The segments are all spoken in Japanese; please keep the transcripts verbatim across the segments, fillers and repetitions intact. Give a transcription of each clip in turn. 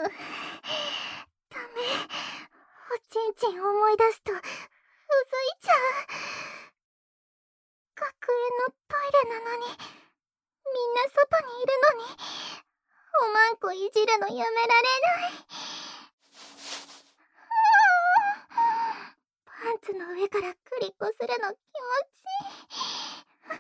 ダメ。おちんちん思い出すとうずいちゃう。学園のトイレなのにみんな外にいるのにおまんこいじるのやめられない。パンツの上からクリコするの気持ちいい。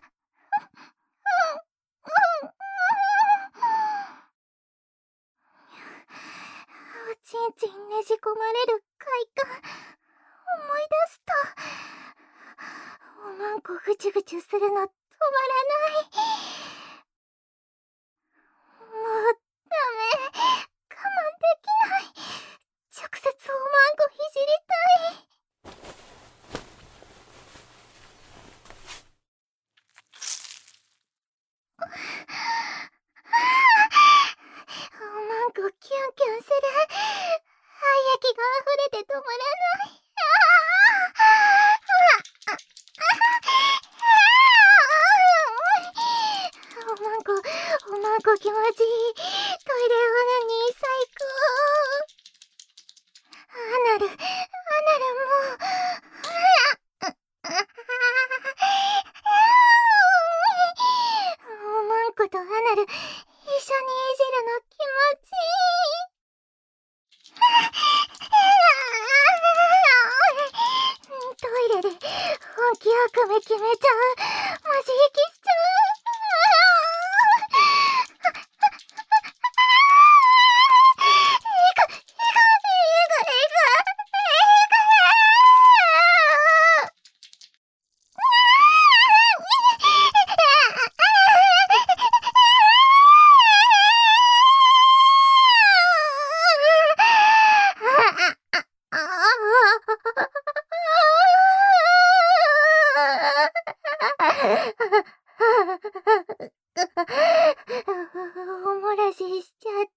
おちんちんねじ込まれる快感思い出すとおまんこぐちゅぐちゅするの止まらない。もうダメ、我慢できない。直接おまんこいじりたい。おまんこキュンキュンする。愛液が溢れて止まらない。おまんこ、おまんこ気持ちいい。トイレオナニー最高。アナル、アナルもう。おまんことアナル一緒にいじるの気持ちいい。トイレで本気悪夢決めちゃう。マジ息しちゃう。おもらししちゃった。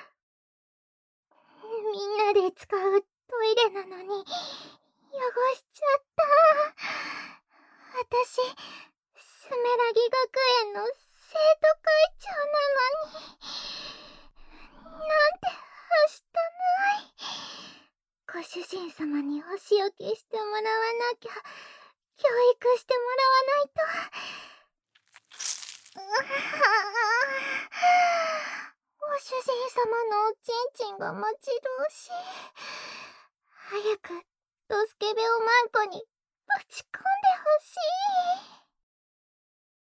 みんなで使うトイレなのに汚しちゃった。私スメラギ学園の生徒会長なのになんてはしたない。ご主人様にお仕置きしてもらわなきゃ、教育してもらわないと。ご主人様のおちんちんが待ち遠しい。早くドスケベおまんこにぶち込んでほしい。